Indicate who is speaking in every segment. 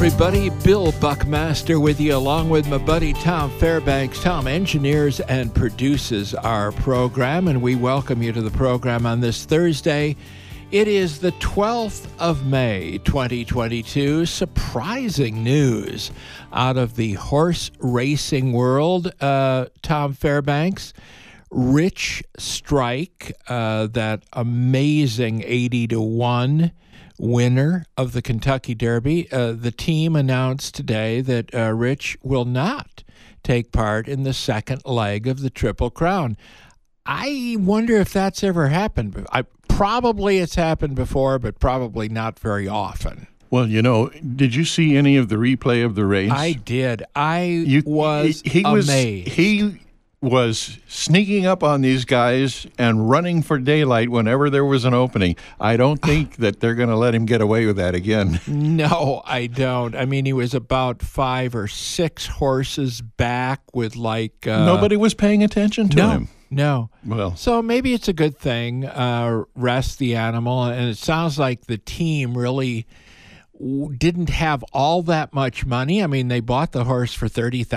Speaker 1: everybody. Bill Buckmaster with you, along with my buddy Tom Fairbanks. Tom engineers and produces our program, and we welcome you to the program on this Thursday. It is the 12th of May, 2022. Surprising news out of the horse racing world, Tom Fairbanks. Rich Strike, that amazing 80-1 winner of the Kentucky Derby. The team announced today that Rich will not take part in the second leg of the Triple Crown. I wonder if that's ever happened. Probably it's happened before, but probably not very often.
Speaker 2: Well, you know, did you see any of the replay of the race?
Speaker 1: I did. I was amazed.
Speaker 2: He was sneaking up on these guys and running for daylight whenever there was an opening. I don't think that they're going to let him get away with that again.
Speaker 1: No, I don't. I mean, he was about 5 or 6 horses back with
Speaker 2: nobody was paying attention to him.
Speaker 1: No.
Speaker 2: Well,
Speaker 1: so maybe it's a good thing, rest the animal. And it sounds like the team really didn't have all that much money. I mean, they bought the horse for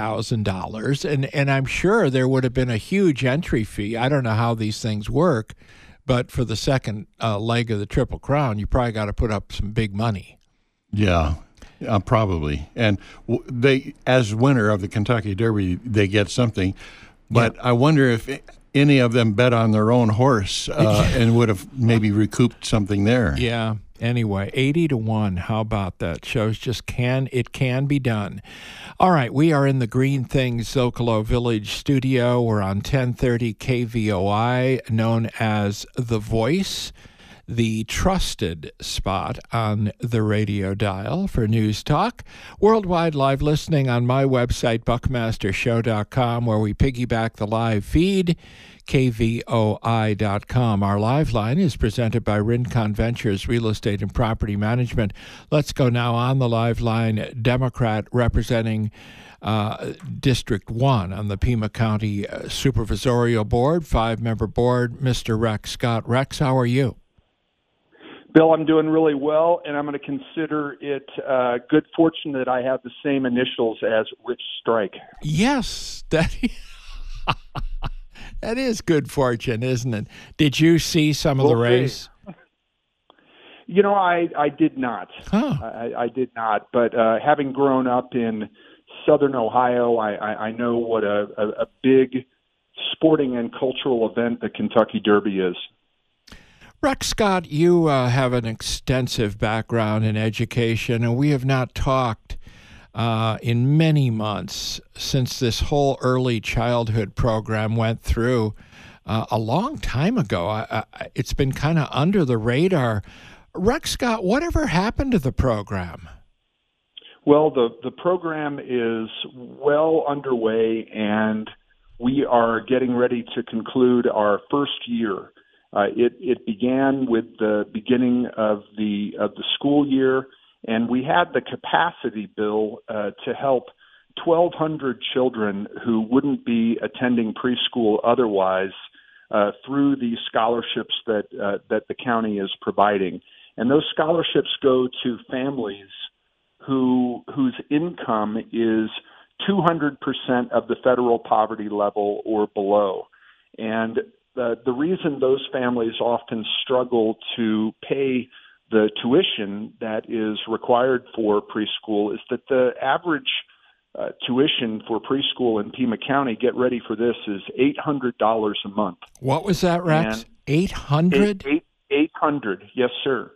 Speaker 1: $30,000, and I'm sure there would have been a huge entry fee. I don't know how these things work, but for the second leg of the Triple Crown, you probably got to put up some big money.
Speaker 2: Yeah. Probably. And they, as winner of the Kentucky Derby, they get something. But I wonder if any of them bet on their own horse and would have maybe recouped something there.
Speaker 1: Yeah. Anyway, 80-1. How about that? Shows just can be done. All right, we are in the Green Things Zocalo Village studio. We're on 1030 KVOI, known as The Voice, the trusted spot on the radio dial for news talk. Worldwide live listening on my website, buckmastershow.com, where we piggyback the live feed, kvoi.com. Our live line is presented by Rincon Ventures Real Estate and Property Management. Let's go now on the live line. Democrat representing District 1 on the Pima County Supervisorial Board, 5-member board, Mr. Rex Scott. Rex, how are you?
Speaker 3: Bill, I'm doing really well, and I'm going to consider it good fortune that I have the same initials as Rich Strike.
Speaker 1: Yes, that is good fortune, isn't it? Did you see some of the race?
Speaker 3: You know, I did not.
Speaker 1: Huh.
Speaker 3: I did not, but having grown up in southern Ohio, I know what a big sporting and cultural event the Kentucky Derby is.
Speaker 1: Rex Scott, you have an extensive background in education, and we have not talked in many months since this whole early childhood program went through a long time ago. It's been kind of under the radar. Rex Scott, whatever happened to the program?
Speaker 3: Well, the program is well underway, and we are getting ready to conclude our first year. It began with the beginning of the school year, and we had the capacity, Bill, to help 1,200 children who wouldn't be attending preschool otherwise through the scholarships that the county is providing. And those scholarships go to families whose income is 200% of the federal poverty level or below. And the reason those families often struggle to pay the tuition that is required for preschool is that the average tuition for preschool in Pima County, get ready for this, is $800 a month.
Speaker 1: What was that, Rex? 800?
Speaker 3: 800, yes, sir.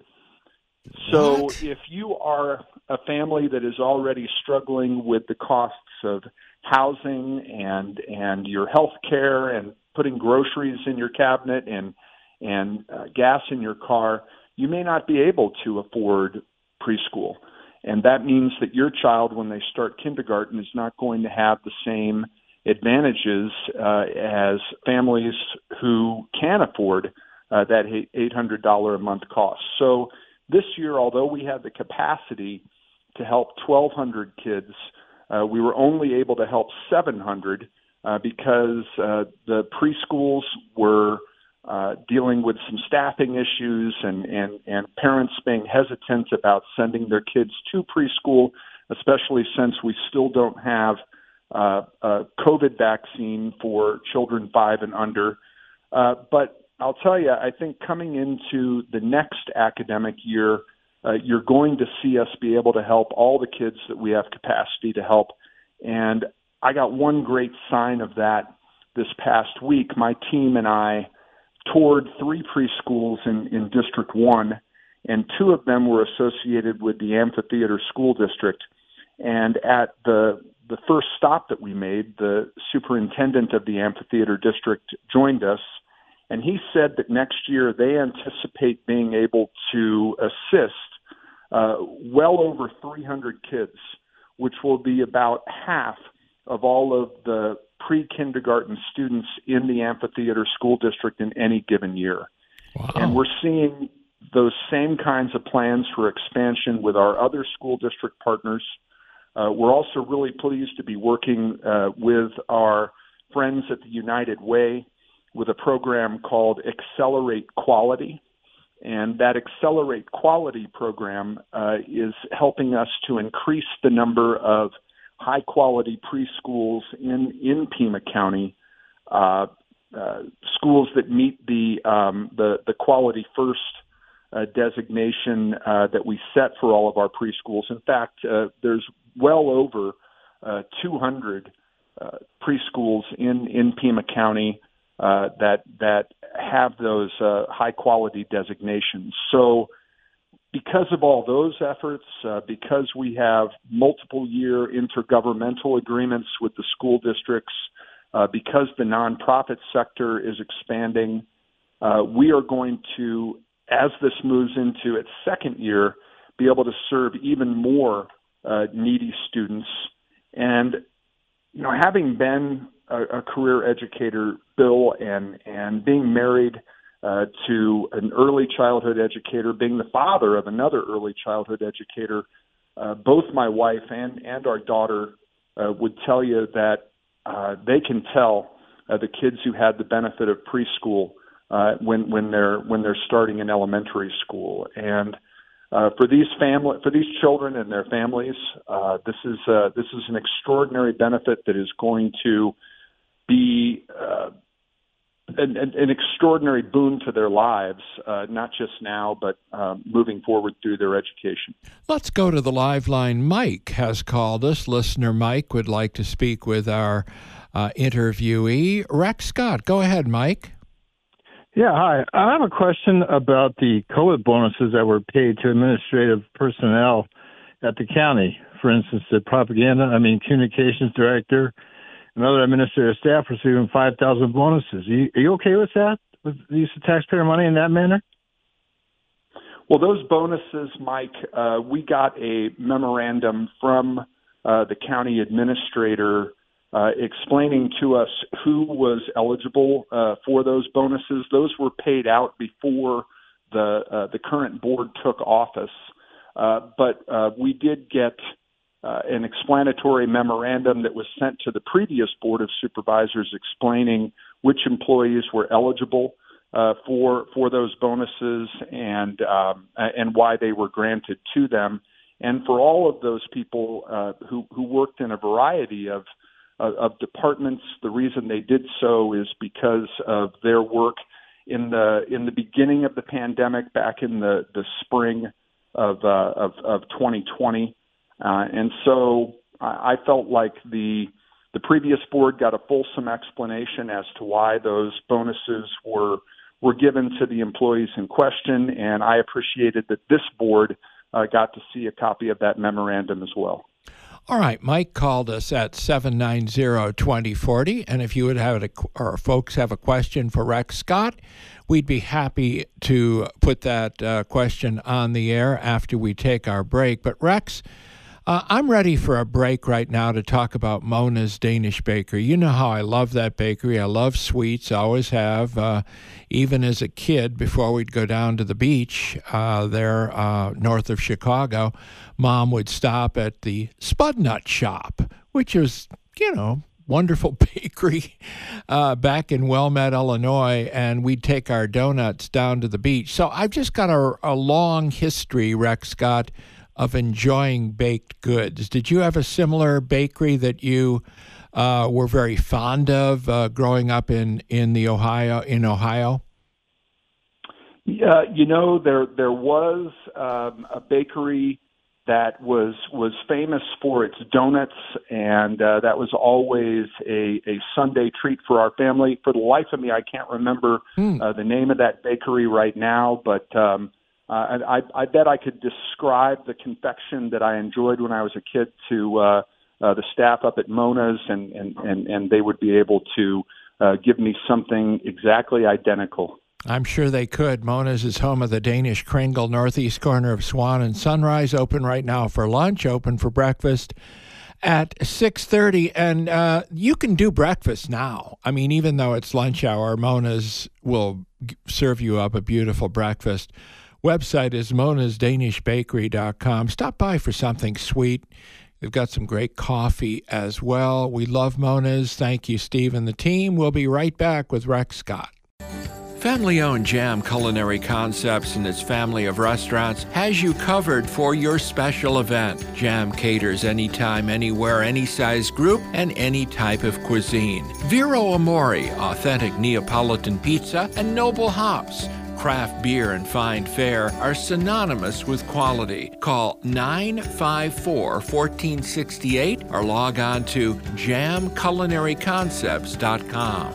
Speaker 3: So if you are a family that is already struggling with the costs of housing and your health care and putting groceries in your cabinet and gas in your car, you may not be able to afford preschool. And that means that your child, when they start kindergarten, is not going to have the same advantages as families who can afford that $800 a month cost. So this year, although we had the capacity to help 1,200 kids, we were only able to help 700 because the preschools were dealing with some staffing issues and parents being hesitant about sending their kids to preschool especially since we still don't have a COVID vaccine for children 5 and under. But I'll tell you, I think coming into the next academic year, you're going to see us be able to help all the kids that we have capacity to help. And I got one great sign of that this past week. My team and I toured 3 preschools in District 1, and 2 of them were associated with the Amphitheater School District. And at the first stop that we made, the superintendent of the Amphitheater District joined us, and he said that next year they anticipate being able to assist well over 300 kids, which will be about half of all of the pre-kindergarten students in the Amphitheater School District in any given year.
Speaker 1: Wow.
Speaker 3: And we're seeing those same kinds of plans for expansion with our other school district partners. We're also really pleased to be working with our friends at the United Way with a program called Accelerate Quality. And that Accelerate Quality program is helping us to increase the number of high-quality preschools in Pima County, schools that meet the Quality First designation that we set for all of our preschools. In fact, there's well over 200 preschools in Pima County that have those high-quality designations. So because of all those efforts, because we have multiple-year intergovernmental agreements with the school districts, because the nonprofit sector is expanding, we are going to, as this moves into its second year, be able to serve even more needy students. And, you know, having been a career educator, Bill, and being married to an early childhood educator, being the father of another early childhood educator, both my wife and our daughter would tell you that they can tell the kids who had the benefit of preschool when they're starting in elementary school. And for these children and their families, this is an extraordinary benefit that is going to be an extraordinary boon to their lives, not just now, but moving forward through their education.
Speaker 1: Let's go to the live line. Mike has called us. Listener Mike would like to speak with our interviewee, Rex Scott. Go ahead, Mike.
Speaker 4: Yeah, hi. I have a question about the COVID bonuses that were paid to administrative personnel at the county. For instance, the communications director and other administrative staff receiving 5,000 bonuses. Are you okay with that, with the use of taxpayer money in that manner?
Speaker 3: Well, those bonuses, Mike, we got a memorandum from the county administrator explaining to us who was eligible for those bonuses. Those were paid out before the current board took office, but we did get an explanatory memorandum that was sent to the previous Board of Supervisors explaining which employees were eligible for those bonuses and why they were granted to them. And for all of those people who worked in a variety of departments, the reason they did so is because of their work in the beginning of the pandemic back in the spring of 2020. And so I felt like the previous board got a fulsome explanation as to why those bonuses were given to the employees in question, and I appreciated that this board got to see a copy of that memorandum as well.
Speaker 1: All right, Mike called us at 790-2040, and if you would have or folks have a question for Rex Scott, we'd be happy to put that question on the air after we take our break. But Rex, I'm ready for a break right now to talk about Mona's Danish Bakery. You know how I love that bakery. I love sweets, I always have. Even as a kid, before we'd go down to the beach there north of Chicago, Mom would stop at the Spud Nut Shop, which is, wonderful bakery back in Wilmette, Illinois, and we'd take our donuts down to the beach. So I've just got a long history, Rex Scott, of enjoying baked goods. Did you have a similar bakery that you were very fond of growing up in Ohio?
Speaker 3: Yeah, there was a bakery that was famous for its donuts, and that was always a Sunday treat for our family. For the life of me, I can't remember the name of that bakery right now, but I bet I could describe the confection that I enjoyed when I was a kid to the staff up at Mona's, and they would be able to give me something exactly identical.
Speaker 1: I'm sure they could. Mona's is home of the Danish Kringle, northeast corner of Swan and Sunrise, open right now for lunch, open for breakfast at 6:30. And you can do breakfast now. I mean, even though it's lunch hour, Mona's will serve you up a beautiful breakfast. Website is monasdanishbakery.com. Stop by for something sweet. They've got some great coffee as well. We love Mona's. Thank you, Steve and the team. We'll be right back with Rex Scott. Family-owned Jam Culinary Concepts and its family of restaurants has you covered for your special event. Jam caters anytime, anywhere, any size group, and any type of cuisine. Vero Amore, authentic Neapolitan pizza, and Noble Hops. Craft beer and fine fare are synonymous with quality. Call 954-1468 or log on to jamculinaryconcepts.com.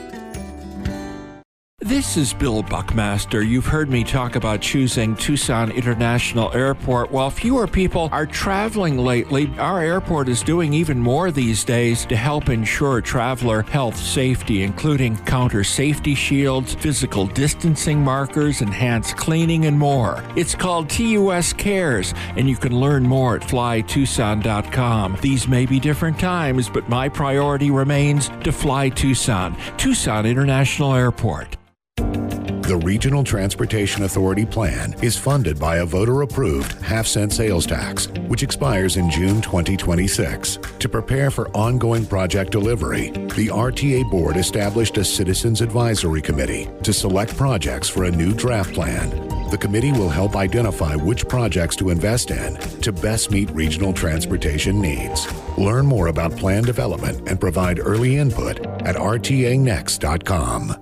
Speaker 1: This is Bill Buckmaster. You've heard me talk about choosing Tucson International Airport. While fewer people are traveling lately, our airport is doing even more these days to help ensure traveler health safety, including counter safety shields, physical distancing markers, enhanced cleaning, and more. It's called TUS Cares, and you can learn more at flytucson.com. These may be different times, but my priority remains to fly Tucson. Tucson International Airport.
Speaker 5: The Regional Transportation Authority plan is funded by a voter-approved half-cent sales tax, which expires in June 2026. To prepare for ongoing project delivery, the RTA Board established a Citizens Advisory Committee to select projects for a new draft plan. The committee will help identify which projects to invest in to best meet regional transportation needs. Learn more about plan development and provide early input at rtanext.com.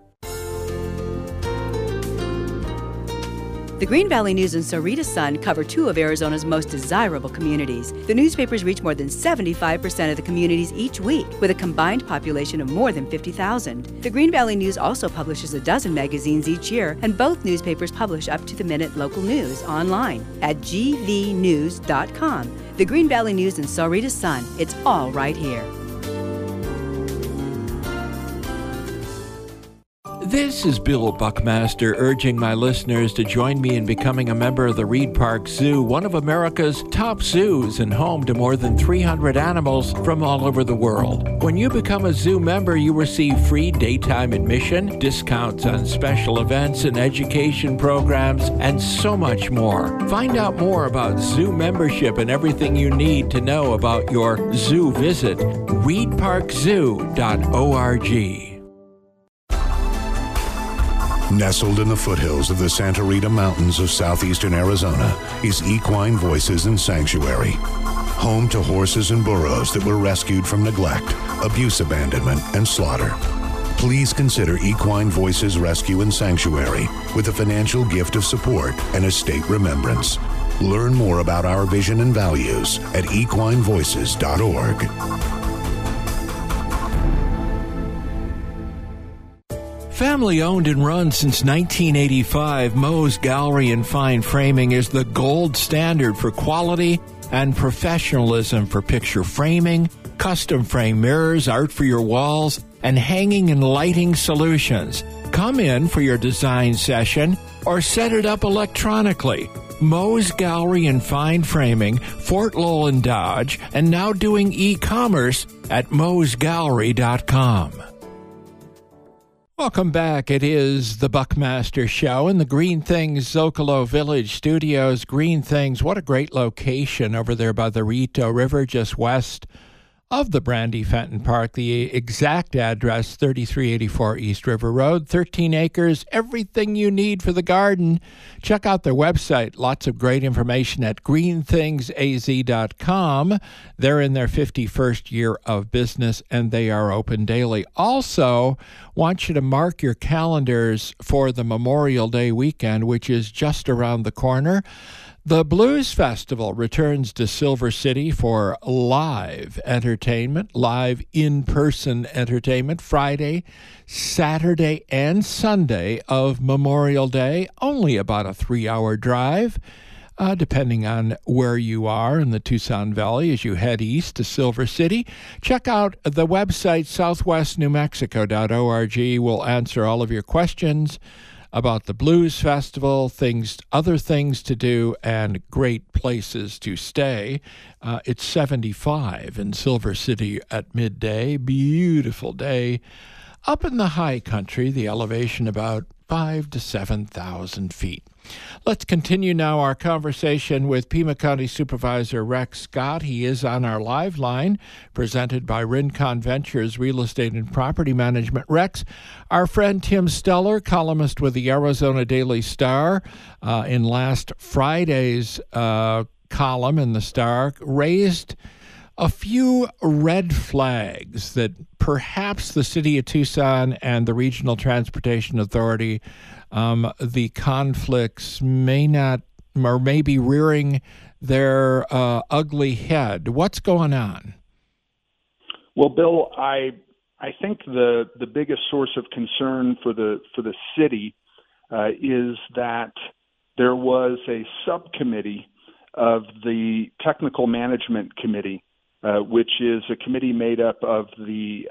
Speaker 6: The Green Valley News and Sahuarita Sun cover two of Arizona's most desirable communities. The newspapers reach more than 75% of the communities each week, with a combined population of more than 50,000. The Green Valley News also publishes a dozen magazines each year, and both newspapers publish up-to-the-minute local news online at gvnews.com. The Green Valley News and Sahuarita Sun, it's all right here.
Speaker 1: This is Bill Buckmaster urging my listeners to join me in becoming a member of the Reed Park Zoo, one of America's top zoos and home to more than 300 animals from all over the world. When you become a zoo member, you receive free daytime admission, discounts on special events and education programs, and so much more. Find out more about zoo membership and everything you need to know about your zoo visit. reedparkzoo.org.
Speaker 5: Nestled in the foothills of the Santa Rita Mountains of southeastern Arizona is Equine Voices and Sanctuary, home to horses and burros that were rescued from neglect, abuse, abandonment, and slaughter. Please consider Equine Voices Rescue and Sanctuary with a financial gift of support and estate remembrance. Learn more about our vision and values at equinevoices.org.
Speaker 1: Family owned and run since 1985, Moe's Gallery and Fine Framing is the gold standard for quality and professionalism for picture framing, custom frame mirrors, art for your walls, and hanging and lighting solutions. Come in for your design session or set it up electronically. Moe's Gallery and Fine Framing, Fort Lowell and Dodge, and now doing e-commerce at moesgallery.com. Welcome back. It is the Buckmaster Show in the Green Things Zocalo Village Studios. Green Things, what a great location over there by the Rito River, just west of the Brandy Fenton Park. The exact address, 3384 East River Road, 13 acres, everything you need for the garden. Check out their website. Lots of great information at greenthingsaz.com. They're in their 51st year of business, and they are open daily. Also, want you to mark your calendars for the Memorial Day weekend, which is just around the corner. The Blues Festival returns to Silver City for live entertainment, live in-person entertainment, Friday, Saturday, and Sunday of Memorial Day. Only about a 3-hour drive, depending on where you are in the Tucson Valley as you head east to Silver City. Check out the website, southwestnewmexico.org. We'll answer all of your questions about the Blues Festival, other things to do, and great places to stay. It's 75 in Silver City at midday. Beautiful day. Up in the high country, the elevation about 5,000 to 7,000 feet. Let's continue now our conversation with Pima County Supervisor Rex Scott. He is on our live line, presented by Rincon Ventures Real Estate and Property Management. Rex, our friend Tim Steller, columnist with the Arizona Daily Star, in last Friday's column in the Star, raised a few red flags that perhaps the City of Tucson and the Regional Transportation Authority, the conflicts may not, or may be rearing their ugly head. What's going on?
Speaker 3: Well, Bill, I think the biggest source of concern for the city is that there was a subcommittee of the Technical Management Committee, which is a committee made up of the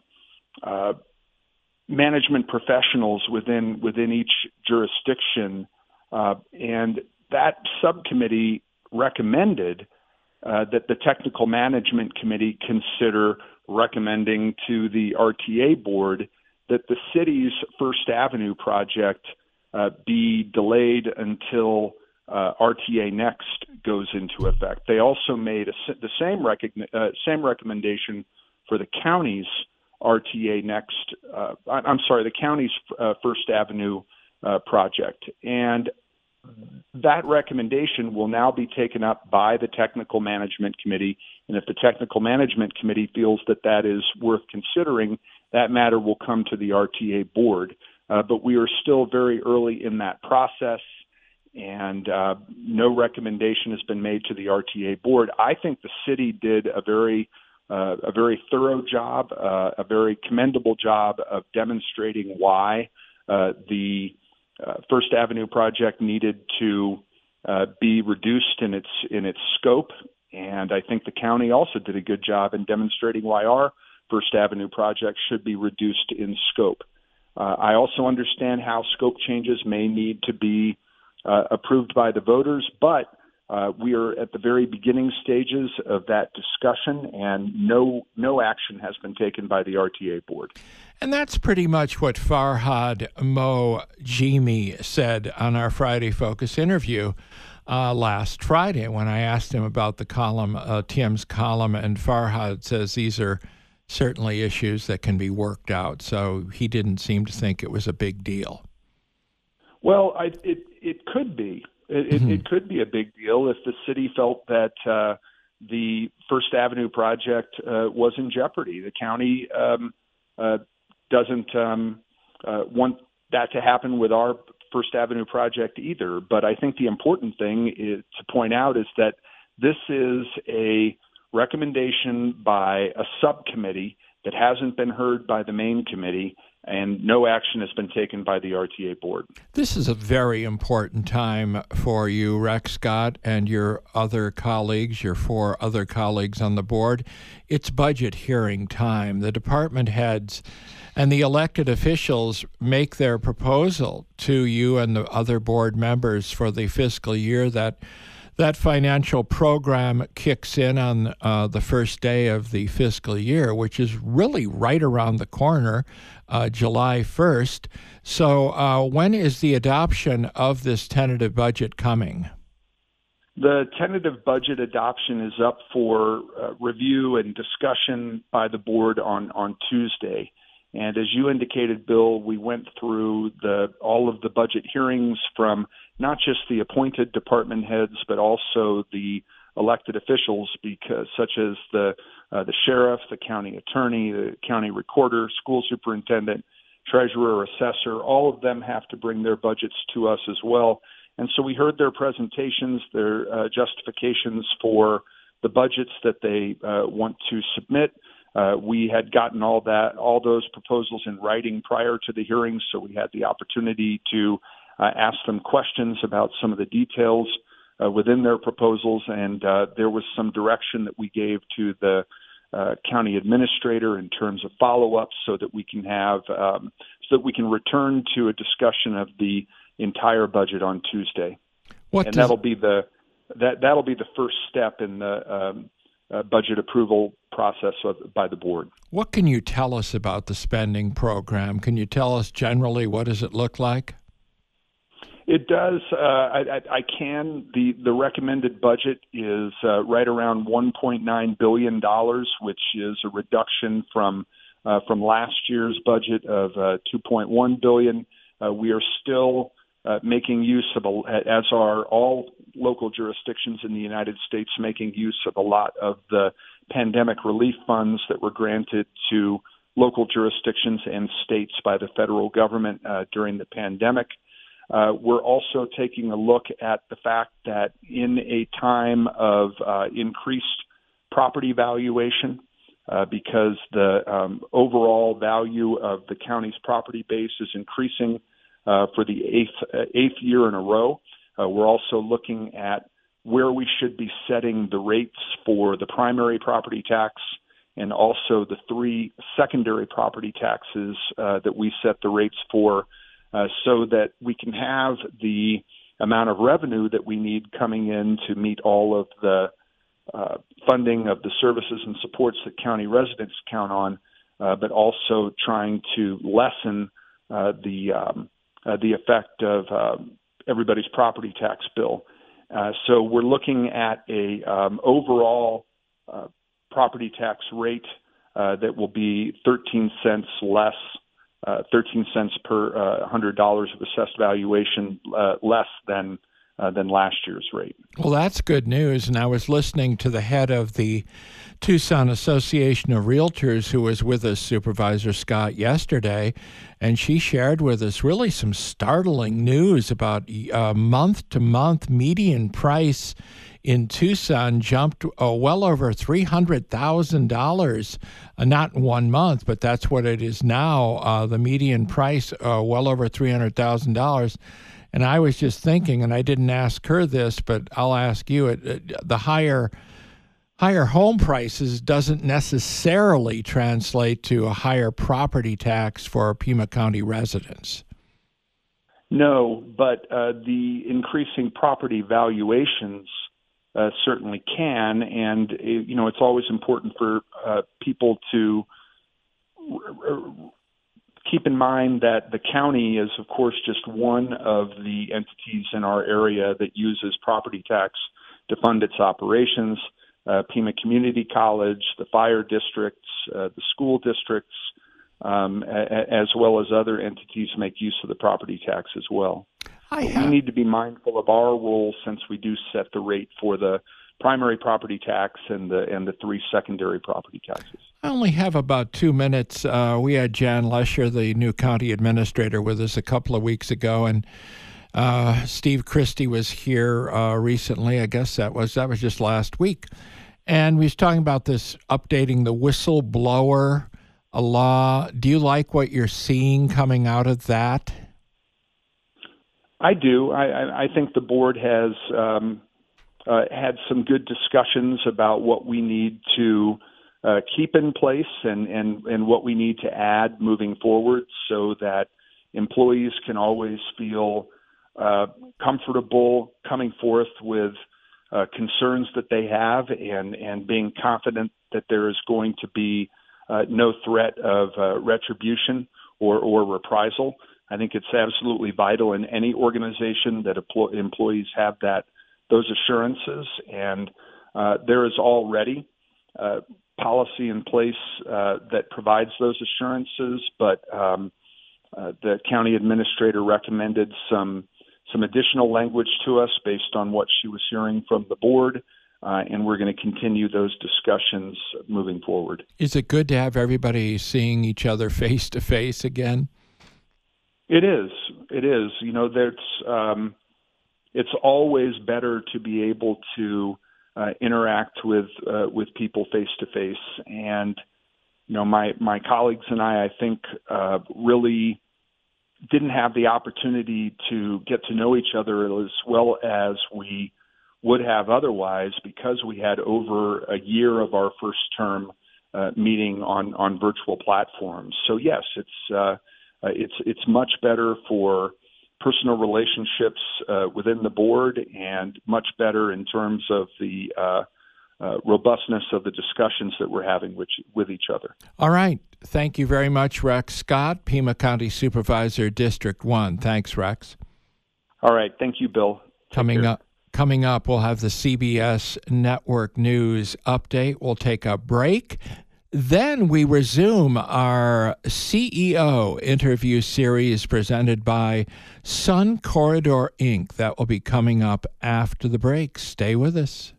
Speaker 3: management professionals within each jurisdiction, and that subcommittee recommended that the Technical Management Committee consider recommending to the RTA board that the city's First Avenue project be delayed until RTA Next goes into effect. They also made the same recommendation for the county's RTA Next. The county's First Avenue project, and that recommendation will now be taken up by the Technical Management Committee. And if the Technical Management Committee feels that that is worth considering, that matter will come to the RTA board. But we are still very early in that process, and no recommendation has been made to the RTA board. I think the city did a very thorough job, a very commendable job of demonstrating why the First Avenue project needed to be reduced in its scope, and I think the county also did a good job in demonstrating why our First Avenue project should be reduced in scope. I also understand how scope changes may need to be approved by the voters, but we are at the very beginning stages of that discussion, and no action has been taken by the RTA board.
Speaker 1: And that's pretty much what Farhad Mojimi said on our Friday Focus interview last Friday when I asked him about the column, Tim's column, and Farhad says these are certainly issues that can be worked out. So he didn't seem to think it was a big deal.
Speaker 3: Well, it could be. It could be a big deal if the city felt that the First Avenue project was in jeopardy. The county doesn't want that to happen with our First Avenue project either. But I think the important thing to point out is that this is a recommendation by a subcommittee that hasn't been heard by the main committee, and no action has been taken by the RTA board. This
Speaker 1: is a very important time for you, Rex Scott, and your other colleagues, your 4 other colleagues on the board. It's budget hearing time. The department heads and the elected officials make their proposal to you and the other board members for the fiscal year. That financial program kicks in on the first day of the fiscal year, which is really right around the corner, July 1st. So when is the adoption of this tentative budget coming?
Speaker 3: The tentative budget adoption is up for review and discussion by the board on Tuesday. And as you indicated, Bill, we went through all of the budget hearings from not just the appointed department heads, but also the elected officials, such as the sheriff, the county attorney, the county recorder, school superintendent, treasurer, assessor. All of them have to bring their budgets to us as well. And so we heard their presentations, their justifications for the budgets that they want to submit. We had gotten all those proposals in writing prior to the hearings, so we had the opportunity to ask them questions about some of the details within their proposals, and there was some direction that we gave to the county administrator in terms of follow-ups, so that we can return to a discussion of the entire budget on Tuesday. That'll be the first step in the budget approval process by the board.
Speaker 1: What can you tell us about the spending program? Can you tell us generally what does it look like?
Speaker 3: It does. I can. The recommended budget is right around $1.9 billion, which is a reduction from last year's budget of $2.1 billion. We are still making use of, as are all local jurisdictions in the United States, making use of a lot of the pandemic relief funds that were granted to local jurisdictions and states by the federal government during the pandemic. We're also taking a look at the fact that in a time of increased property valuation, because the overall value of the county's property base is increasing for the eighth year in a row. We're also looking at where we should be setting the rates for the primary property tax and also the 3 secondary property taxes that we set the rates for, so that we can have the amount of revenue that we need coming in to meet all of the funding of the services and supports that county residents count on, but also trying to lessen the effect of everybody's property tax bill. So we're looking at a overall property tax rate that will be 13 cents less, 13 cents per $100 of assessed valuation less than last year's rate.
Speaker 1: Well, that's good news. And I was listening to the head of the Tucson Association of Realtors, who was with us, Supervisor Scott, yesterday, and she shared with us really some startling news about month-to-month median price in Tucson jumped well over $300,000, not in 1 month, but that's what it is now, the median price well over $300,000. And I was just thinking, and I didn't ask her this, but I'll ask you, the higher home prices doesn't necessarily translate to a higher property tax for Pima County residents.
Speaker 3: No, but the increasing property valuations certainly can, and it's always important for people to keep in mind that the county is, of course, just one of the entities in our area that uses property tax to fund its operations. Pima Community College, the fire districts, the school districts, as well as other entities make use of the property tax as well. We need to be mindful of our role, since we do set the rate for the primary property tax and the 3 secondary property taxes.
Speaker 1: I only have about 2 minutes. We had Jan Lesher, the new county administrator, with us a couple of weeks ago, and Steve Christie was here recently. I guess that was just last week, and we was talking about this updating the whistleblower law. Do you like what you're seeing coming out of that?
Speaker 3: I do. I think the board has had some good discussions about what we need to keep in place and what we need to add moving forward, so that employees can always feel comfortable coming forth with concerns that they have, and being confident that there is going to be no threat of retribution or reprisal. I think it's absolutely vital in any organization that employees have that those assurances, and there is already policy in place that provides those assurances, but the county administrator recommended some additional language to us based on what she was hearing from the board, and we're going to continue those discussions moving forward.
Speaker 1: Is it good to have everybody seeing each other face to face again?
Speaker 3: It is. It is. You know, it's always better to be able to interact with people face to face, and you know, my colleagues and I think really didn't have the opportunity to get to know each other as well as we would have otherwise, because we had over a year of our first term meeting on virtual platforms. So yes, it's much better for personal relationships within the board, and much better in terms of the robustness of the discussions that we're having with each other. All
Speaker 1: right. Thank you very much, Rex Scott, Pima County Supervisor, District 1. Thanks, Rex.
Speaker 3: All right. Thank you, Bill.
Speaker 1: Coming up, we'll have the CBS Network News update. We'll take a break. Then we resume our CEO interview series presented by Sun Corridor, Inc. That will be coming up after the break. Stay with us.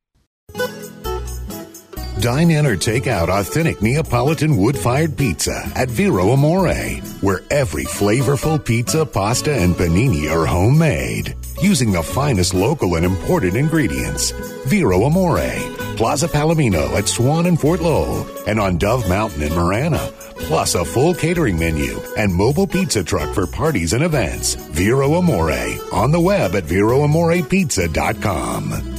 Speaker 5: Dine in or take out authentic Neapolitan wood-fired pizza at Vero Amore, where every flavorful pizza, pasta, and panini are homemade, using the finest local and imported ingredients. Vero Amore, Plaza Palomino at Swan and Fort Lowell, and on Dove Mountain in Marana, plus a full catering menu and mobile pizza truck for parties and events. Vero Amore, on the web at VeroAmorePizza.com.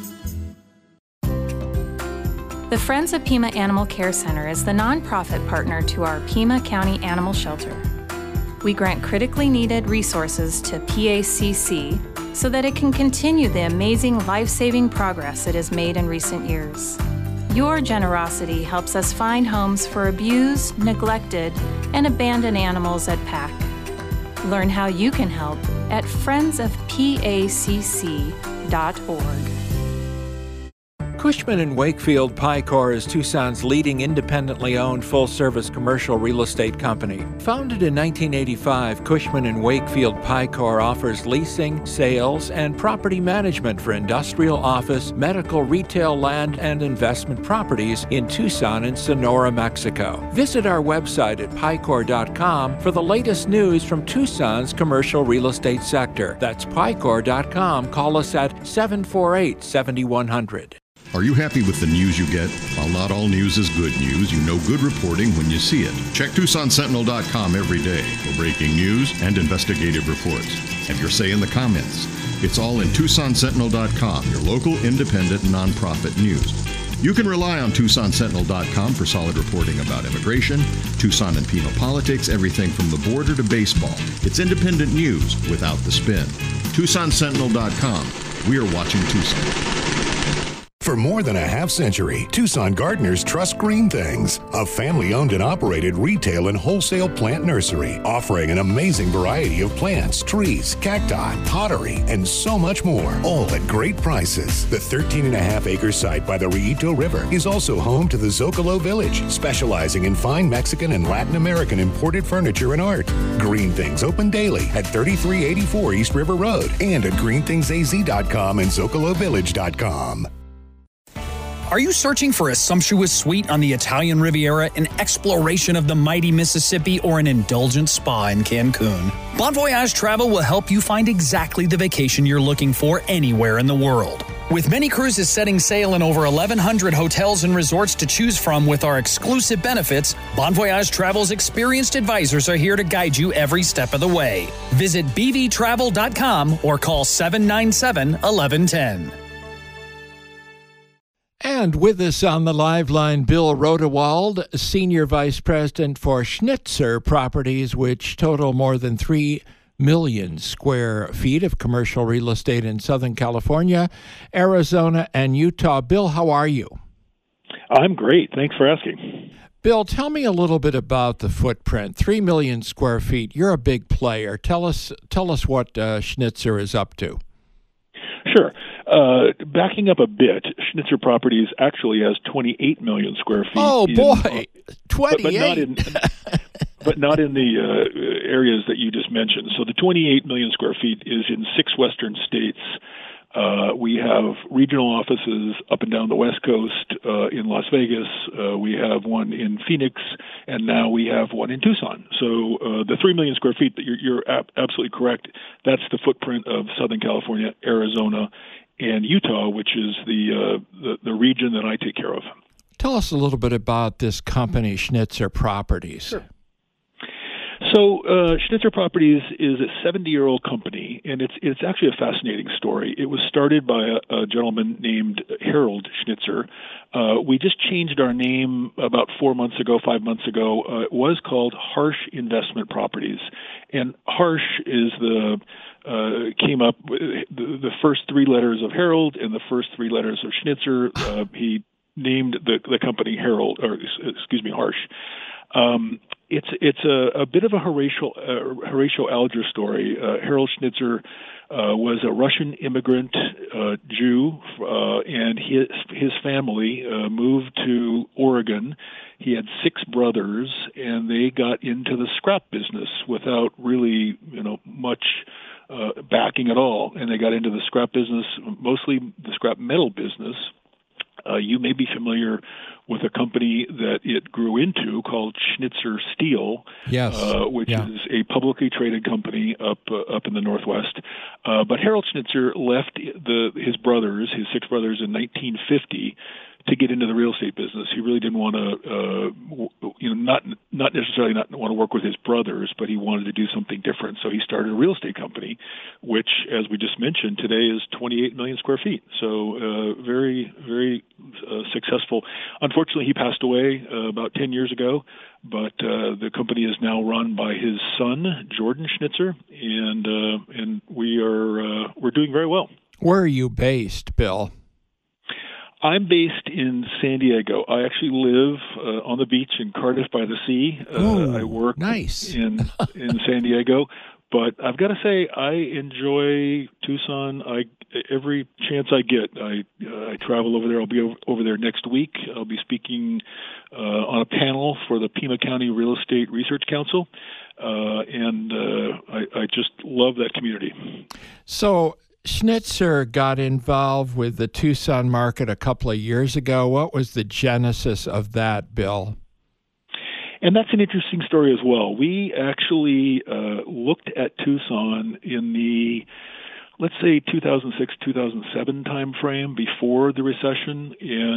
Speaker 7: The Friends of Pima Animal Care Center is the nonprofit partner to our Pima County Animal Shelter. We grant critically needed resources to PACC so that it can continue the amazing life-saving progress it has made in recent years. Your generosity helps us find homes for abused, neglected, and abandoned animals at PAC. Learn how you can help at friendsofpacc.org.
Speaker 1: Cushman & Wakefield Picor is Tucson's leading independently owned full-service commercial real estate company. Founded in 1985, Cushman & Wakefield Picor offers leasing, sales, and property management for industrial, office, medical, retail, land, and investment properties in Tucson and Sonora, Mexico. Visit our website at picor.com for the latest news from Tucson's commercial real estate sector. That's picor.com. Call us at 748-7100.
Speaker 8: Are you happy with the news you get? While not all news is good news, you know good reporting when you see it. Check TucsonSentinel.com every day for breaking news and investigative reports. Have your say in the comments. It's all in TucsonSentinel.com, your local independent nonprofit news. You can rely on TucsonSentinel.com for solid reporting about immigration, Tucson and Pima politics, everything from the border to baseball. It's independent news without the spin. TucsonSentinel.com. We're watching Tucson.
Speaker 5: For more than a half century, Tucson gardeners trust Green Things, a family-owned and operated retail and wholesale plant nursery, offering an amazing variety of plants, trees, cacti, pottery, and so much more, all at great prices. The 13.5-acre site by the Rillito River is also home to the Zocalo Village, specializing in fine Mexican and Latin American imported furniture and art. Green Things open daily at 3384 East River Road and at greenthingsaz.com and zocalovillage.com.
Speaker 9: Are you searching for a sumptuous suite on the Italian Riviera, an exploration of the mighty Mississippi, or an indulgent spa in Cancun? Bon Voyage Travel will help you find exactly the vacation you're looking for anywhere in the world. With many cruises setting sail in over 1,100 hotels and resorts to choose from with our exclusive benefits, Bon Voyage Travel's experienced advisors are here to guide you every step of the way. Visit bvtravel.com or call 797-1110.
Speaker 1: And with us on the live line, Bill Rodewald, Senior Vice President for Schnitzer Properties, which total more than 3 million square feet of commercial real estate in Southern California, Arizona, and Utah. Bill, how are you?
Speaker 10: I'm great. Thanks for asking.
Speaker 1: Bill, tell me a little bit about the footprint. 3 million square feet. You're a big player. Tell us what Schnitzer is up to.
Speaker 10: Sure. Backing up a bit, Schnitzer Properties actually has 28 million square feet.
Speaker 1: Oh, boy, 28.
Speaker 10: But not in the areas that you just mentioned. So the 28 million square feet is in 6 western states. We have regional offices up and down the West Coast in Las Vegas. We have one in Phoenix, and now we have one in Tucson. So the 3 million square feet, you're absolutely correct. That's the footprint of Southern California, Arizona, and Utah, which is the region that I take care of.
Speaker 1: Tell us a little bit about this company, Schnitzer Properties.
Speaker 10: Sure. So Schnitzer Properties is a 70-year-old company, and it's actually a fascinating story. It was started by a gentleman named Harold Schnitzer. We just changed our name about 5 months ago. It was called Harsh Investment Properties, and Harsh is came up with the first 3 letters of Harold and the first 3 letters of Schnitzer. He named the company Harsh. It's a bit of a Horatio Alger story. Harold Schnitzer was a Russian immigrant Jew, and his family moved to Oregon. He had 6 brothers, and they got into the scrap business without really, much backing at all. And they got into the scrap business, mostly the scrap metal business. You may be familiar with a company that it grew into called Schnitzer Steel, which is a publicly traded company up in the Northwest. But Harold Schnitzer left his 6 brothers in 1950 to get into the real estate business. He really didn't want to, not necessarily not want to work with his brothers, but he wanted to do something different. So he started a real estate company, which, as we just mentioned, today is 28 million square feet. So very, very successful. Unfortunately, he passed away about 10 years ago, but the company is now run by his son, Jordan Schnitzer, and we're doing very well.
Speaker 1: Where are you based, Bill?
Speaker 10: I'm based in San Diego. I actually live on the beach in Cardiff by the Sea. I work
Speaker 1: nice.
Speaker 10: in San Diego, but I've got to say I enjoy Tucson. Every chance I get, I travel over there. I'll be over there next week. I'll be speaking on a panel for the Pima County Real Estate Research Council, and I just love that community.
Speaker 1: So Schnitzer got involved with the Tucson market a couple of years ago. What was the genesis of that, Bill?
Speaker 10: And that's an interesting story as well. We actually looked at Tucson in the, let's say, 2006, 2007 timeframe before the recession,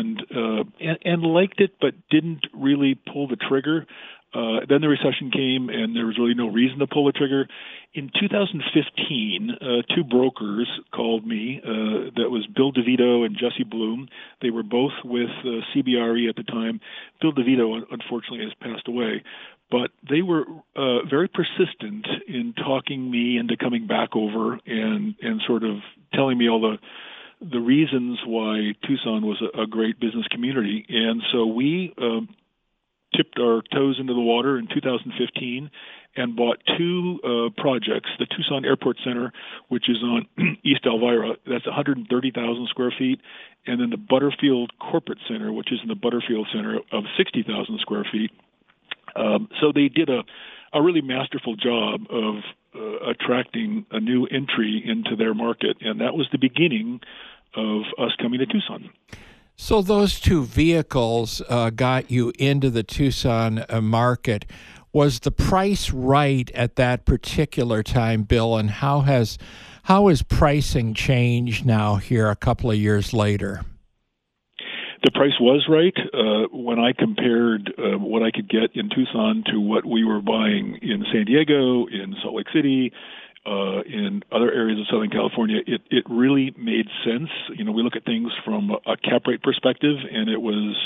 Speaker 10: and liked it, but didn't really pull the trigger. Then the recession came, and there was really no reason to pull the trigger. In 2015, 2 brokers called me. That was Bill DeVito and Jesse Bloom. They were both with CBRE at the time. Bill DeVito, unfortunately, has passed away. But they were very persistent in talking me into coming back over and sort of telling me all the reasons why Tucson was a great business community. And so we tipped our toes into the water in 2015 and bought 2 projects, the Tucson Airport Center, which is on East Elvira. That's 130,000 square feet. And then the Butterfield Corporate Center, which is in the Butterfield Center of 60,000 square feet. So they did a really masterful job of attracting a new entry into their market. And that was the beginning of us coming to Tucson.
Speaker 1: So those 2 vehicles got you into the Tucson market. Was the price right at that particular time, Bill? And how has pricing changed now here a couple of years later?
Speaker 10: The price was right. When I compared what I could get in Tucson to what we were buying in San Diego, in Salt Lake City, in other areas of Southern California, it really made sense. We look at things from a cap rate perspective, and it was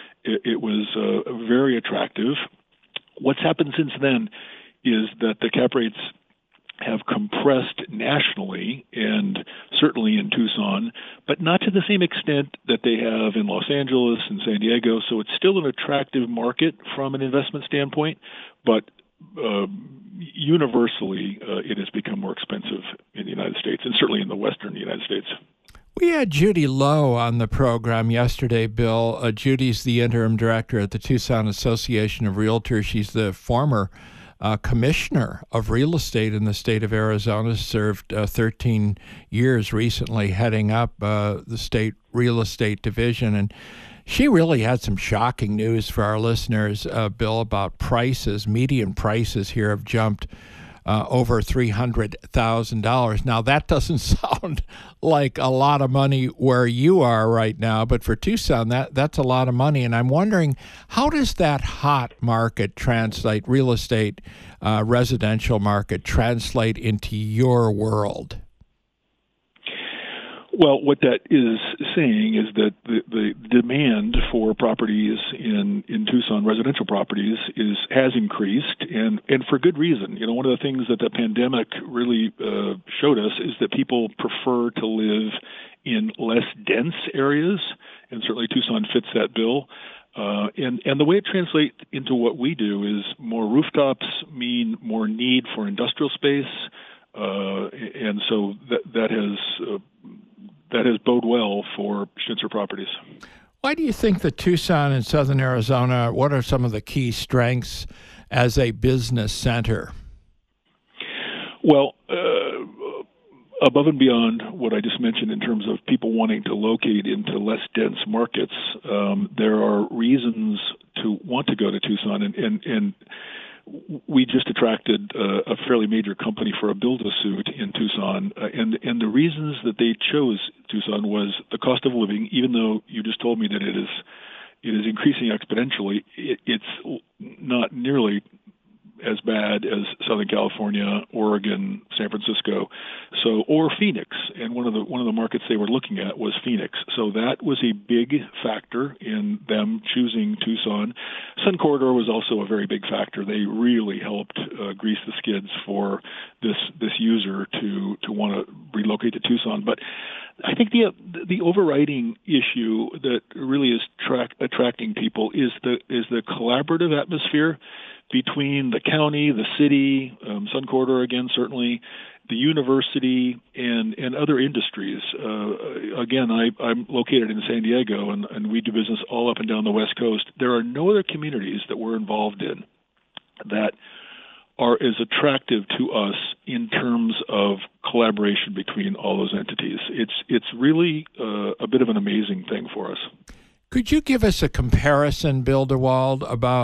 Speaker 10: very attractive. What's happened since then is that the cap rates have compressed nationally and certainly in Tucson, but not to the same extent that they have in Los Angeles and San Diego. So it's still an attractive market from an investment standpoint, but universally, it has become more expensive in the United States, and certainly in the western United States.
Speaker 1: We had Judy Lowe on the program yesterday, Bill. Judy's the interim director at the Tucson Association of Realtors. She's the former commissioner of real estate in the state of Arizona, served 13 years recently heading up the state real estate division. And she really had some shocking news for our listeners, Bill, about prices. Median prices here have jumped over $300,000. Now, that doesn't sound like a lot of money where you are right now, but for Tucson, that's a lot of money. And I'm wondering, how does that hot market translate, real estate, residential market, translate into your world?
Speaker 10: Well, what that is saying is that the demand for properties in Tucson, residential properties, has increased, and for good reason. You know, one of the things that the pandemic really showed us is that people prefer to live in less dense areas, and certainly Tucson fits that bill. And the way it translates into what we do is more rooftops mean more need for industrial space, and so that has bode well for Schnitzer Properties.
Speaker 1: Why do you think that Tucson and Southern Arizona, what are some of the key strengths as a business center?
Speaker 10: Well, above and beyond what I just mentioned in terms of people wanting to locate into less dense markets, there are reasons to want to go to Tucson, and we just attracted a fairly major company for a build-a-suit in Tucson, and the reasons that they chose Tucson was the cost of living. Even though you just told me that it is increasing exponentially, it's not nearly as bad as Southern California, Oregon, San Francisco, or Phoenix. And one of the markets they were looking at was Phoenix. So that was a big factor in them choosing Tucson. Sun Corridor was also a very big factor. They really helped grease the skids for this user to want to relocate to Tucson. But I think the overriding issue that really is attracting people is the collaborative atmosphere between the county, the city, Sun Corridor again, certainly, the university, and other industries. Again, I'm located in San Diego, and we do business all up and down the West Coast. There are no other communities that we're involved in that are as attractive to us in terms of collaboration between all those entities. It's really a bit of an amazing thing for us.
Speaker 1: Could you give us a comparison, Bill Rodewald,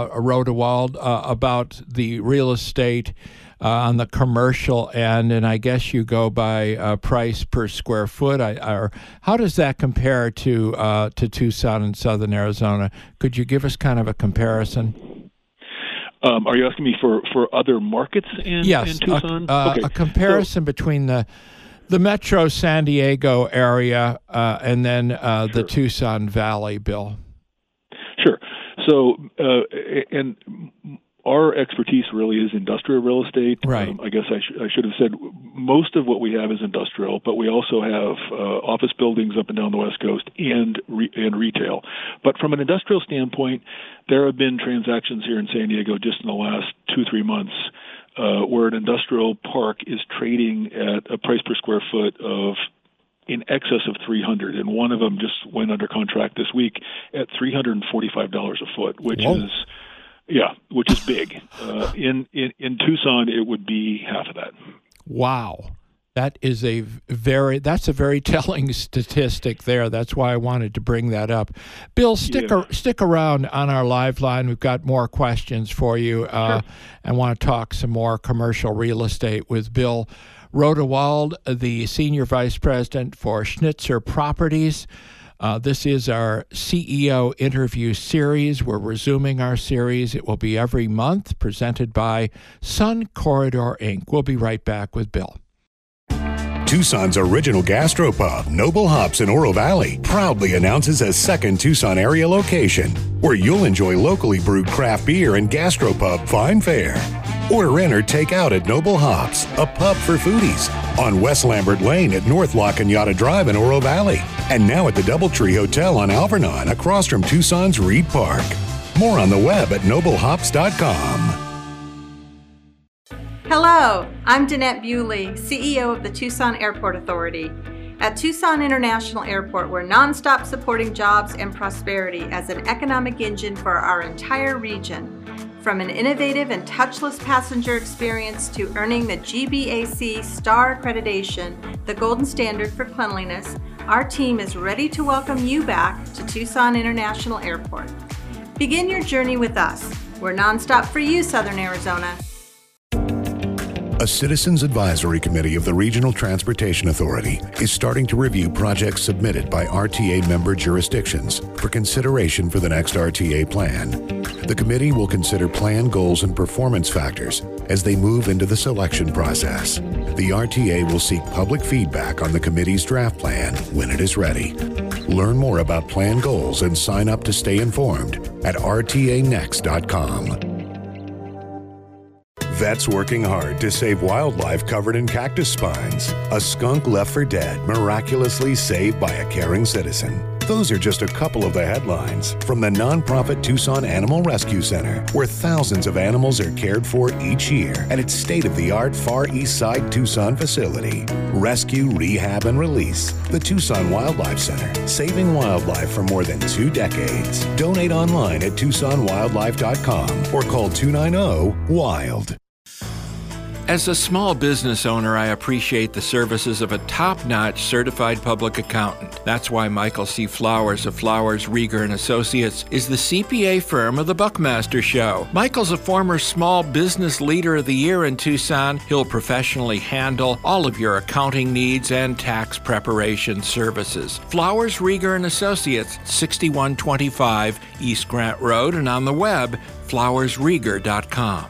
Speaker 1: about the real estate on the commercial end, and I guess you go by price per square foot? Or how does that compare to Tucson and Southern Arizona? Could you give us kind of a comparison?
Speaker 10: Are you asking me for other markets in Tucson?
Speaker 1: A comparison between the Metro San Diego area and then the Tucson Valley, Bill.
Speaker 10: Sure. So, and our expertise really is industrial real estate.
Speaker 1: Right.
Speaker 10: I guess I should have said most of what we have is industrial, but we also have office buildings up and down the West Coast and retail. But from an industrial standpoint, there have been transactions here in San Diego just in the last 2-3 months where an industrial park is trading at a price per square foot of in excess of $300, and one of them just went under contract this week at $345 a foot, which
Speaker 1: Whoa.
Speaker 10: is big. In Tucson, it would be half of that.
Speaker 1: Wow. That's a very telling statistic there. That's why I wanted to bring that up. Bill, stick around on our live line. We've got more questions for you.
Speaker 10: Sure.
Speaker 1: I want to talk some more commercial real estate with Bill Rodewald, the Senior Vice President for Schnitzer Properties. This is our CEO interview series. We're resuming our series. It will be every month, presented by Sun Corridor, Inc. We'll be right back with Bill.
Speaker 5: Tucson's original gastropub, Noble Hops in Oro Valley, proudly announces a second Tucson area location where you'll enjoy locally brewed craft beer and gastropub fine fare. Order in or take out at Noble Hops, a pub for foodies, on West Lambert Lane at North La Cañada Drive in Oro Valley, and now at the Doubletree Hotel on Alvernon across from Tucson's Reed Park. More on the web at noblehops.com.
Speaker 11: Hello, I'm Danette Bewley, CEO of the Tucson Airport Authority. At Tucson International Airport, we're nonstop supporting jobs and prosperity as an economic engine for our entire region. From an innovative and touchless passenger experience to earning the GBAC Star Accreditation, the golden standard for cleanliness, our team is ready to welcome you back to Tucson International Airport. Begin your journey with us. We're nonstop for you, Southern Arizona.
Speaker 5: A Citizens Advisory Committee of the Regional Transportation Authority is starting to review projects submitted by RTA member jurisdictions for consideration for the next RTA plan. The committee will consider plan goals and performance factors as they move into the selection process. The RTA will seek public feedback on the committee's draft plan when it is ready. Learn more about plan goals and sign up to stay informed at rtanext.com. Vets working hard to save wildlife covered in cactus spines. A skunk left for dead, miraculously saved by a caring citizen. Those are just a couple of the headlines from the nonprofit Tucson Animal Rescue Center, where thousands of animals are cared for each year at its state-of-the-art Far East Side Tucson facility. Rescue, rehab, and release. The Tucson Wildlife Center, saving wildlife for more than 2 decades. Donate online at TucsonWildlife.com or call 290-WILD.
Speaker 1: As a small business owner, I appreciate the services of a top-notch certified public accountant. That's why Michael C. Flowers of Flowers, Rieger & Associates is the CPA firm of the Buckmaster Show. Michael's a former Small Business Leader of the Year in Tucson. He'll professionally handle all of your accounting needs and tax preparation services. Flowers, Rieger & Associates, 6125 East Grant Road, and on the web, flowersrieger.com.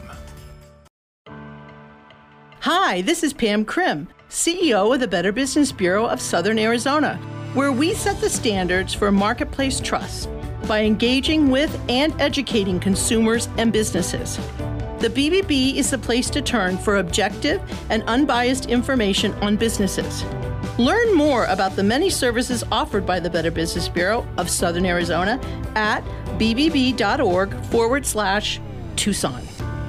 Speaker 12: Hi, this is Pam Krim, CEO of the Better Business Bureau of Southern Arizona, where we set the standards for marketplace trust by engaging with and educating consumers and businesses. The BBB is the place to turn for objective and unbiased information on businesses. Learn more about the many services offered by the Better Business Bureau of Southern Arizona at bbb.org/Tucson.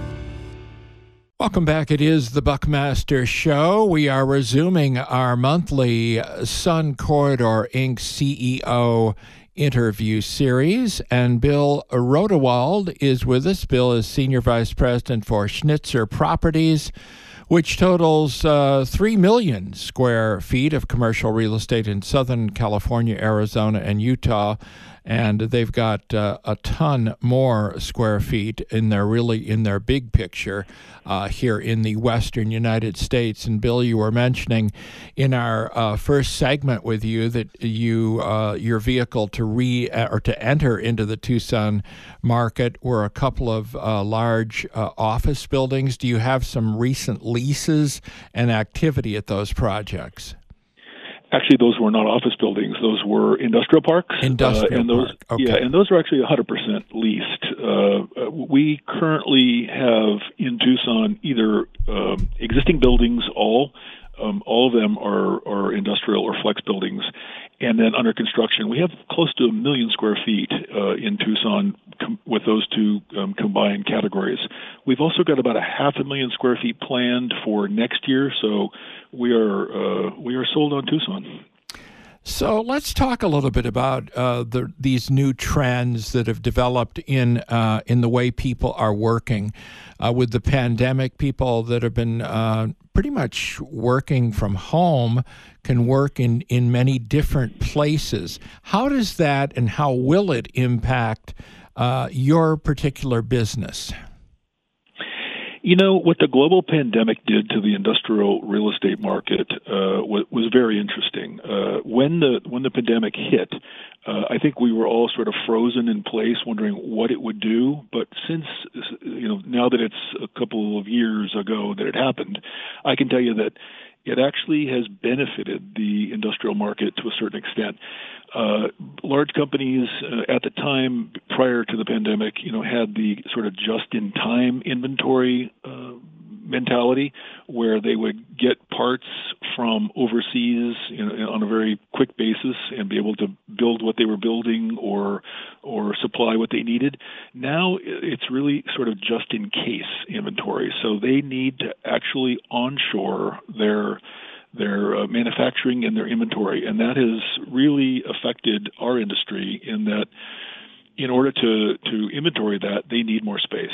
Speaker 1: Welcome back. It is the Buckmaster Show. We are resuming our monthly Sun Corridor Inc. CEO interview series, and Bill Rodewald is with us. Bill is Senior Vice President for Schnitzer Properties, which totals 3 million square feet of commercial real estate in Southern California, Arizona, and Utah. And they've got a ton more square feet in their big picture here in the western United States. And Bill, you were mentioning in our first segment with you that your vehicle to enter into the Tucson market were a couple of large office buildings. Do you have some recent leases and activity at those projects?
Speaker 10: Actually, those were not office buildings; those were industrial parks.
Speaker 1: Okay.
Speaker 10: Yeah, and those are actually 100% leased. We currently have in Tucson either existing buildings, all of them are industrial or flex buildings, and then under construction. We have close to 1 million square feet in Tucson with those two combined categories. We've also got about 500,000 square feet planned for next year, so we are sold on Tucson.
Speaker 1: So let's talk a little bit about these new trends that have developed in the way people are working. With the pandemic, people that have been pretty much working from home can work in many different places. How does that and how will it impact your particular business?
Speaker 10: You know, what the global pandemic did to the industrial real estate market was very interesting. When the pandemic hit, I think we were all sort of frozen in place, wondering what it would do. But since, now that it's a couple of years ago that it happened, I can tell you that it actually has benefited the industrial market to a certain extent. Large companies at the time prior to the pandemic, had the sort of just-in-time inventory mentality, where they would get parts from overseas on a very quick basis and be able to build what they were building or supply what they needed. Now it's really sort of just-in-case inventory, so they need to actually onshore their their manufacturing and their inventory, and that has really affected our industry in that in order to inventory that, they need more space.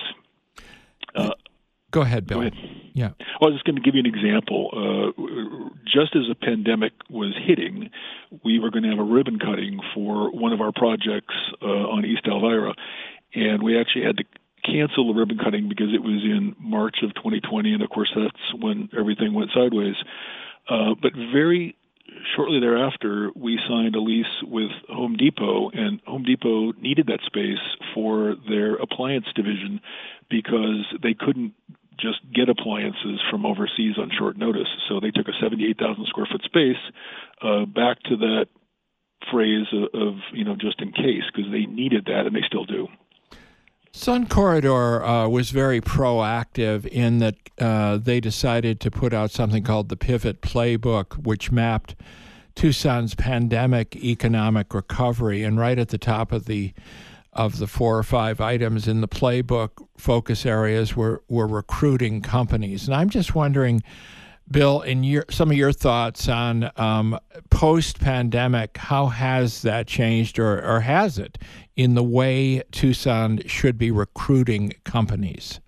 Speaker 1: Go ahead, Bill.
Speaker 10: Go ahead.
Speaker 1: Yeah.
Speaker 10: I was just going to give you an example. Just as a pandemic was hitting, we were going to have a ribbon cutting for one of our projects on East Elvira, and we actually had to cancel the ribbon cutting because it was in March of 2020, and of course that's when everything went sideways. But very shortly thereafter, we signed a lease with Home Depot, and Home Depot needed that space for their appliance division because they couldn't just get appliances from overseas on short notice. So they took a 78,000 square foot space back to that phrase of just in case, because they needed that, and they still do.
Speaker 1: Sun Corridor was very proactive in that they decided to put out something called the Pivot Playbook, which mapped Tucson's pandemic economic recovery. And right at the top of the 4 or 5 items in the playbook, focus areas were recruiting companies. And I'm just wondering, Bill, in some of your thoughts on post-pandemic, how has that changed, or has it, in the way Tucson should be recruiting companies?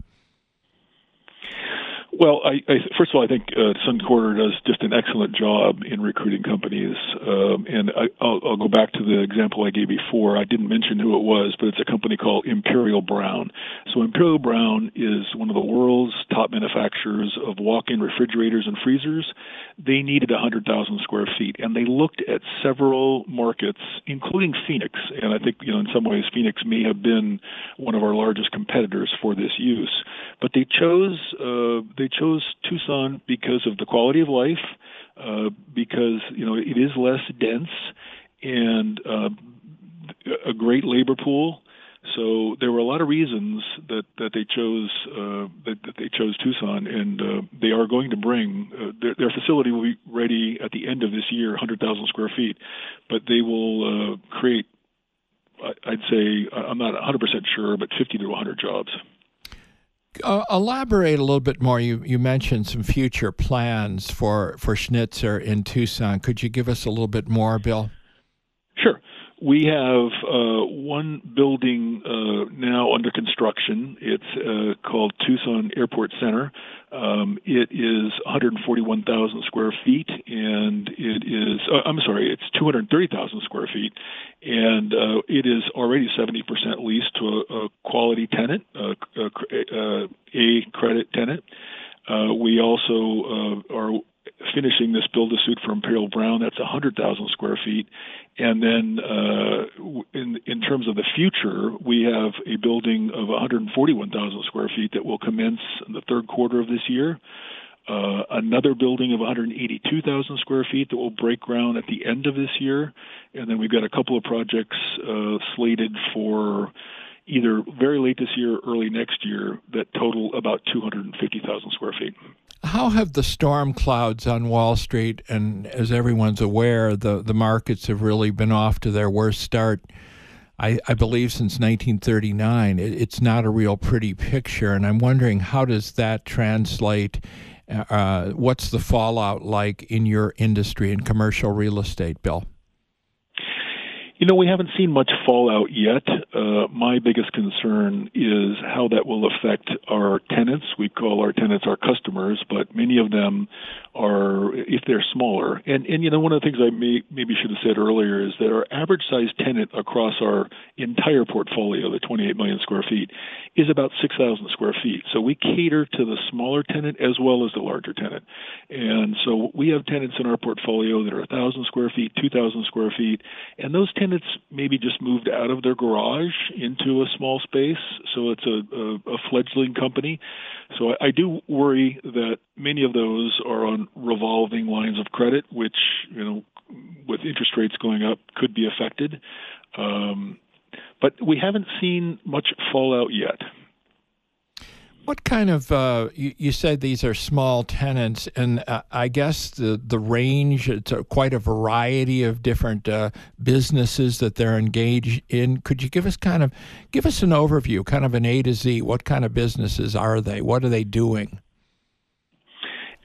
Speaker 10: Well, first of all, I think Sun Corridor does just an excellent job in recruiting companies. And I'll go back to the example I gave before. I didn't mention who it was, but it's a company called Imperial Brown. So Imperial Brown is one of the world's top manufacturers of walk-in refrigerators and freezers. They needed 100,000 square feet, and they looked at several markets, including Phoenix. And I think, in some ways, Phoenix may have been one of our largest competitors for this use. But they chose Tucson because of the quality of life, because it is less dense, and a great labor pool. So there were a lot of reasons that they chose Tucson, and they are going to bring their facility will be ready at the end of this year, 100,000 square feet, but they will create, I'd say, I'm not 100% sure, but 50 to 100 jobs.
Speaker 1: Elaborate a little bit more. You mentioned some future plans for Schnitzer in Tucson. Could you give us a little bit more, Bill?
Speaker 10: Sure. We have one building now under construction. It's called Tucson Airport Center. It is 141,000 square feet, and it's 230,000 square feet, and it is already 70% leased to a quality tenant, a credit tenant. We also are finishing this build-to-suit for Imperial Brown. That's 100,000 square feet. And then in terms of the future, we have a building of 141,000 square feet that will commence in the third quarter of this year. Another building of 182,000 square feet that will break ground at the end of this year. And then we've got a couple of projects slated for either very late this year or early next year that total about 250,000 square feet.
Speaker 1: How have the storm clouds on Wall Street, and as everyone's aware, the markets have really been off to their worst start, I believe, since 1939. It's not a real pretty picture, and I'm wondering, how does that translate? What's the fallout like in your industry, in commercial real estate, Bill?
Speaker 10: We haven't seen much fallout yet. My biggest concern is how that will affect our tenants. We call our tenants our customers, but many of them are, if they're smaller. And one of the things I maybe should have said earlier is that our average size tenant across our entire portfolio, the 28 million square feet, is about 6,000 square feet. So we cater to the smaller tenant as well as the larger tenant. And so we have tenants in our portfolio that are 1,000 square feet, 2,000 square feet, and those tenants maybe just moved out of their garage into a small space, so it's a fledgling company. So I do worry that many of those are on revolving lines of credit, which, with interest rates going up, could be affected. But we haven't seen much fallout yet.
Speaker 1: What kind of, you said these are small tenants, and I guess the range, it's quite a variety of different businesses that they're engaged in. Could you give us an overview, kind of an A to Z? What kind of businesses are they? What are they doing?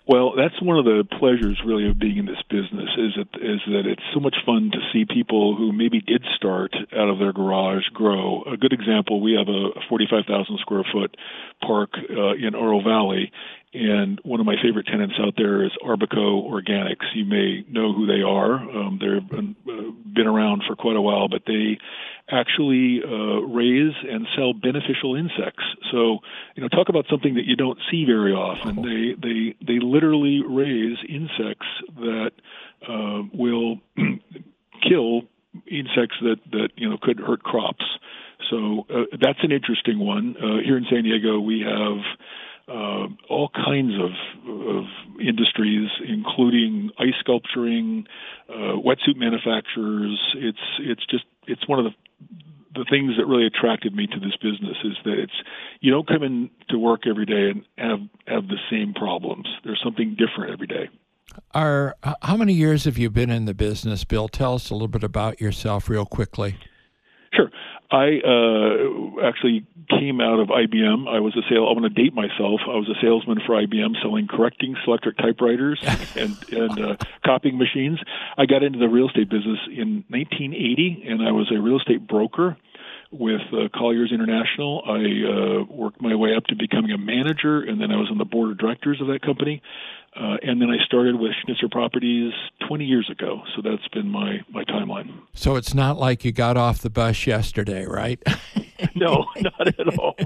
Speaker 10: Well, that's one of the pleasures, really, of being in this business is that it's so much fun to see people who maybe did start out of their garage grow. A good example, we have a 45,000 square foot park in Oro Valley, and one of my favorite tenants out there is Arbico Organics. You may know who they are. They've been around for quite a while, but they actually raise and sell beneficial insects. So, talk about something that you don't see very often. They literally raise insects that will kill insects that could hurt crops. So that's an interesting one. Here in San Diego, we have all kinds of industries, including ice sculpturing, wetsuit manufacturers. It's one of the things that really attracted me to this business is that you don't come in to work every day and have the same problems. There's something different every day.
Speaker 1: How many years have you been in the business, Bill? Tell us a little bit about yourself real quickly.
Speaker 10: Sure. I actually came out of IBM. I want to date myself. I was a salesman for IBM selling correcting electric typewriters and copying machines. I got into the real estate business in 1980, and I was a real estate broker with Colliers International. I worked my way up to becoming a manager, and then I was on the board of directors of that company. And then I started with Schnitzer Properties 20 years ago. So that's been my timeline.
Speaker 1: So it's not like you got off the bus yesterday, right?
Speaker 10: No, not at all.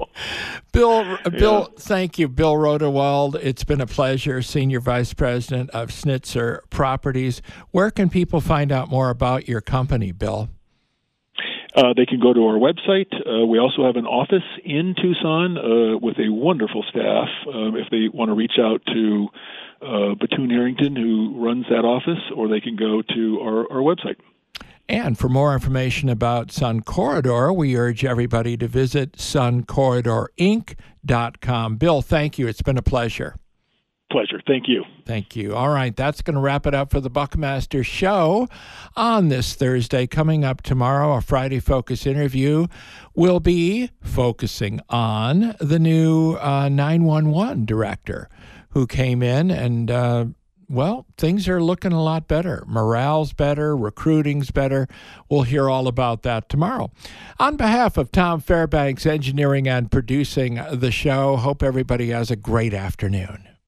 Speaker 1: Bill, thank you. Bill Rodewald, it's been a pleasure, Senior Vice President of Schnitzer Properties. Where can people find out more about your company, Bill?
Speaker 10: They can go to our website. We also have an office in Tucson with a wonderful staff. If they want to reach out to Batoon Harrington, who runs that office, or they can go to our website.
Speaker 1: And for more information about Sun Corridor, we urge everybody to visit suncorridorinc.com. Bill, thank you. It's been a pleasure.
Speaker 10: Pleasure. Thank you.
Speaker 1: Thank you. All right, that's going to wrap it up for the Buckmaster Show on this Thursday. Coming up tomorrow, a Friday Focus interview will be focusing on the new 911 director who came in and, things are looking a lot better. Morale's better, recruiting's better. We'll hear all about that tomorrow. On behalf of Tom Fairbanks, engineering and producing the show, hope everybody has a great afternoon.